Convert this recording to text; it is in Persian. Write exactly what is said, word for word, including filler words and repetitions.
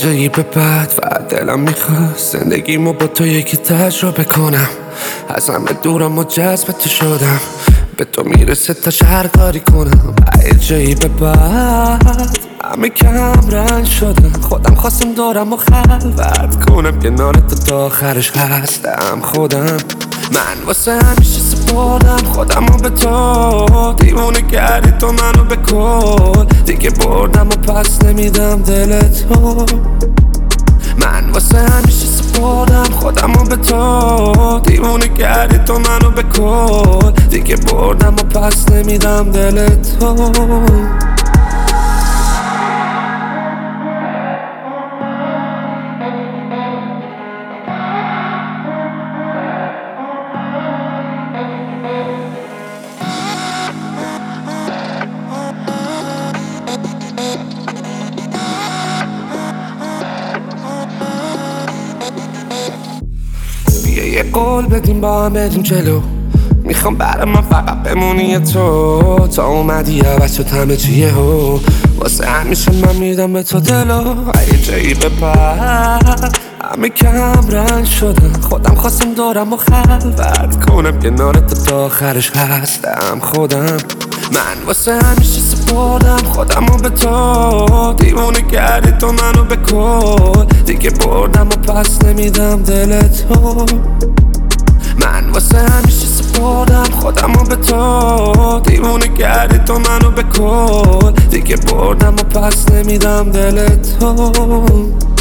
جایی به بعد و دلم میخواست زندگیمو با تو یکی تجربه کنم. از همه دورم و جذب تو شدم، به تو میرسه تا شهر کاری کنم. یه جایی به بعد همه کم رنگ شدم، خودم خواستم دورم و خلوت کنم. کنار تو تا آخرش هستم خودم. من واسه همیشه سپردم خودمو به تو، دیوونه کردی تو منو به کل. دیگه بردم و پس نمیدم دل تو. من واسه همیشه سپردم خودمو به تو، دیوونه کردی تو منو به کل. دیگه بردم و پس نمیدم دل تو. یه قول بدیم با هم بریم جلو، میخوام برای من فقط بمونی تو. تا اومدی عوض شد همه چیه هو، واسه همیشه من میدم به تو دلو. یه جایی به بعد همه کم رنگ شدن، خودم خواستم دورم و خلوت کنم. کنار تو تا آخرش هستم خودم. من واسه همیشه سپردم خودمو به تو، دیوونه کردی تو منو به کل. دیگه بردم و پس نمیدم دل تو. من واسه همیشه سپردم خودمو به تو، دیوونه کردی تو منو به کل. دیگه بردم و پس نمیدم دل تو.